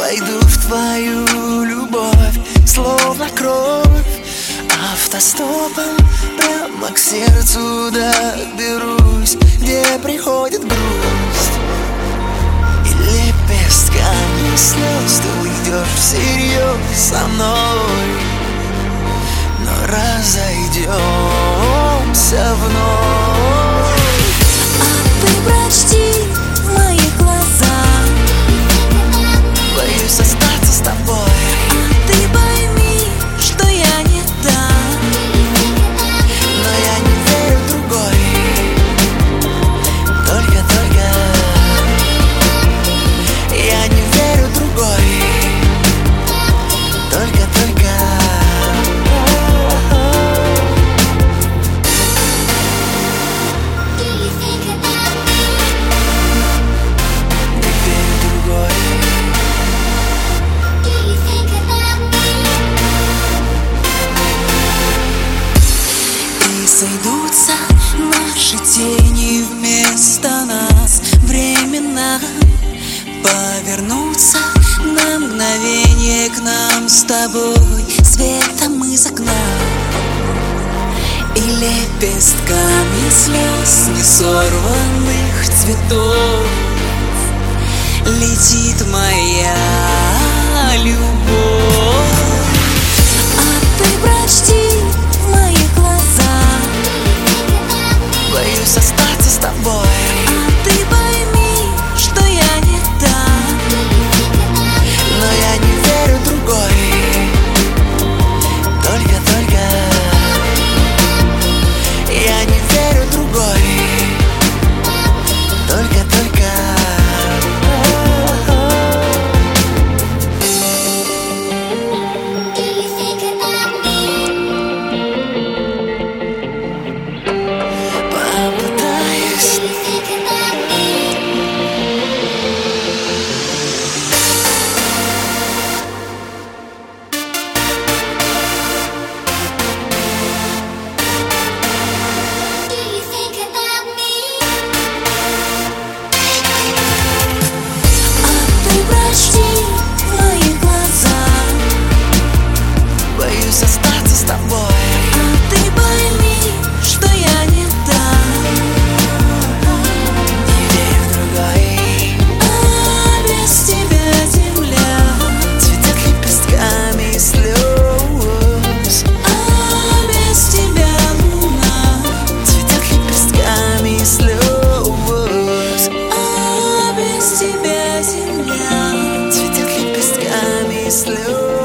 Войду в твою любовь, словно кровь. Автостопом прямо к сердцу доберусь, где приходит грусть. И лепестками слез ты уйдешь всерьез со мной, но разойдемся вновь. А ты прочти в моих глазах, боюсь остаться с тобой. а ты пойми, что я не та, Но я не верю в другой. Только я не верю в другой. Только не верю в другой. и сойдутся наши тени вместо нас временно, повернутся на мгновение к нам с тобой светом из окна. И лепестками слез несорванных цветов летит моя любовь. А ты прочти в моих глазах, Боюсь остаться с тобой. а ты пойми, что я не та, Но я не верю в другой. Только я не верю в другой. Только попытаюсь. прочти в моих глазах, Боюсь остаться с тобой. а ты пойми, что я не та, Не верю в другой. а без тебя земля, Цветет лепестками слез. а без тебя луна, Цветет лепестками слез. а без тебя земля. Цветет лепестками слез.